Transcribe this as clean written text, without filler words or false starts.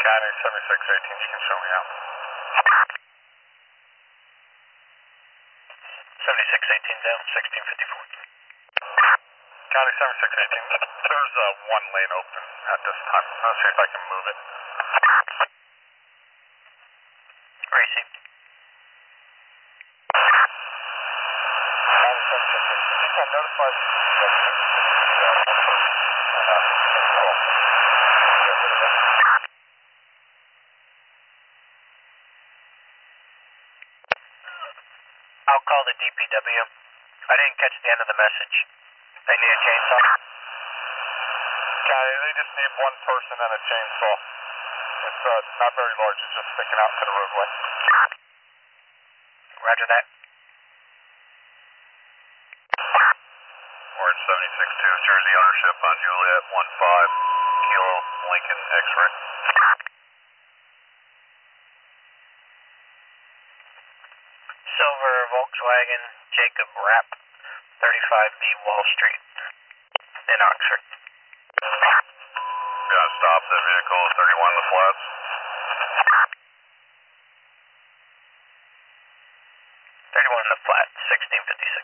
County 7618, you can show me out. 7618 down, 1654. County 7618, there's one lane open at this time. Let's see if I can move it. Racing. County 7618, you can notify the I'll call the DPW. I didn't catch the end of the message. They need a chainsaw? County, they just need one person and a chainsaw. It's not very large, it's just sticking out to the roadway. Roger that. Orange 76-2, Jersey ownership on Juliet 15, Kilo Lincoln X-ray. Silver Volkswagen Jacob Rapp, 35B Wall Street in Oxford. Gonna stop the vehicle at 31 The Flats. 31 The Flat, 1656.